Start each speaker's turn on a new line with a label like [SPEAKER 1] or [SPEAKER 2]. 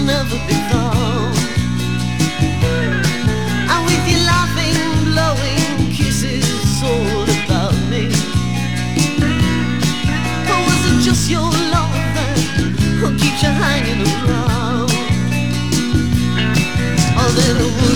[SPEAKER 1] never be found. And with your laughing, blowing kisses all about me, or was it just your love that keeps you hanging around? Oh, little